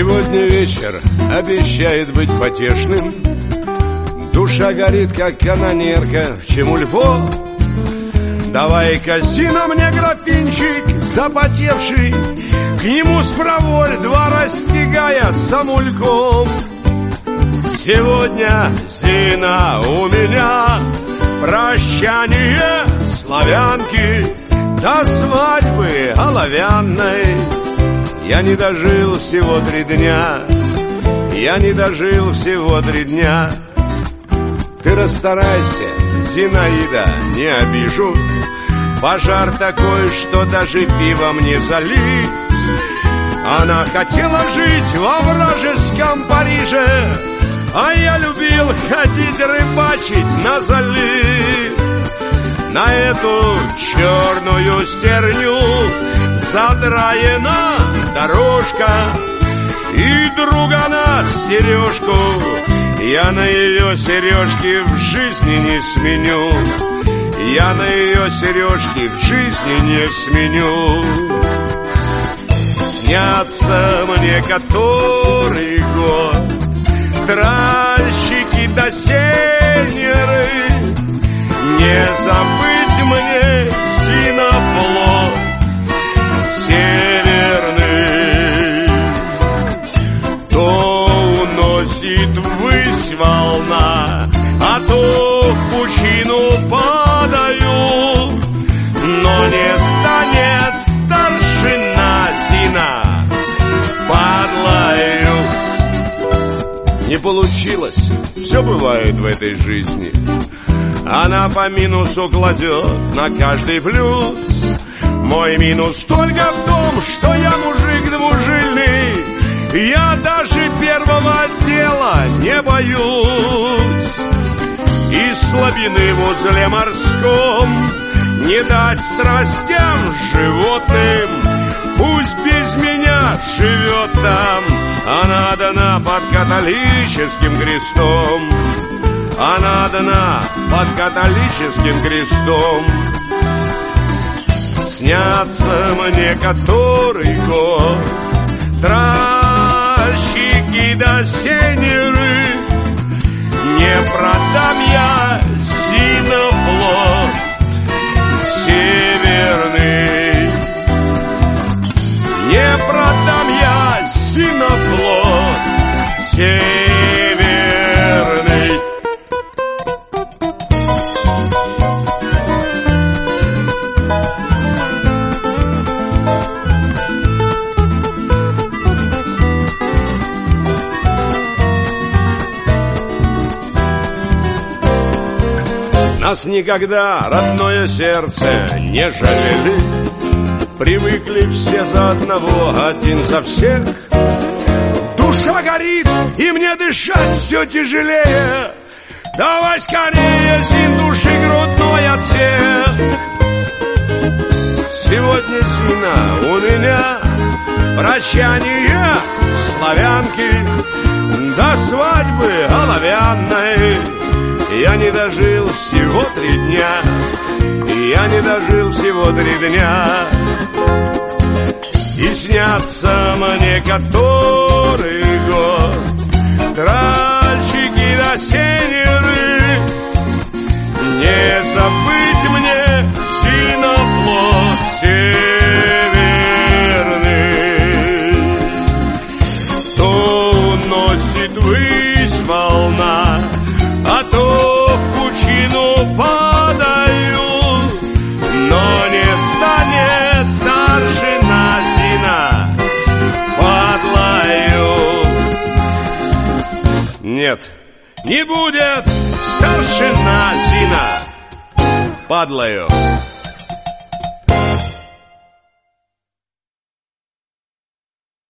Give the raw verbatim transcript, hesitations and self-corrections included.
Сегодня вечер обещает быть потешным. Душа горит, как канонерка в Чемульпо. Давай казино мне графинчик запотевший, к нему спроворь два растягая самульком. Сегодня, Зина, у меня прощание славянки до свадьбы оловянной. Я не дожил всего три дня, я не дожил всего три дня. Ты расстарайся, Зинаида, не обижу. Пожар такой, что даже пивом не залить. Она хотела жить во вражеском Париже, а я любил ходить рыбачить на залив. На эту черную стерню задраена дорожка, и другана сережку я на ее сережки в жизни не сменю. Я на ее сережки в жизни не сменю. Снятся мне который год тральщики да сеньоры. Не забыть мне Зиноплот северный. То уносит ввысь волна, а то в пучину падаю. Но не станет старшина Зина подлою. Не получилось, все бывает в этой жизни. Она по минусу кладет на каждый плюс. Мой минус только в том, что я мужик двужильный. Я даже первого дела не боюсь. И слабины в узле морском не дать страстям животным. Пусть без меня живет там, она дана под католическим крестом. Она дана под католическим крестом. Снятся мне который год тральщики да сеньоры. Не продам я Зиноплот северный. Не продам я Зиноплот северный. Нас никогда, родное сердце, не жалели. Привыкли все за одного, один за всех. Душа горит, и мне дышать все тяжелее. Давай скорее, Зин, души грудной отсек. Сегодня, Зина, у меня прощание славянки до свадьбы оловянной. Я не дожил всего три дня, я не дожил всего три дня. И снятся мне который год тральщики да сеньоры. Не забыть мне Зиноплот северный. То уносит ввысь волна, а то в пучину падаю. Но не станет старшина Зина подлою. Нет, не будет старшина Зина подлою.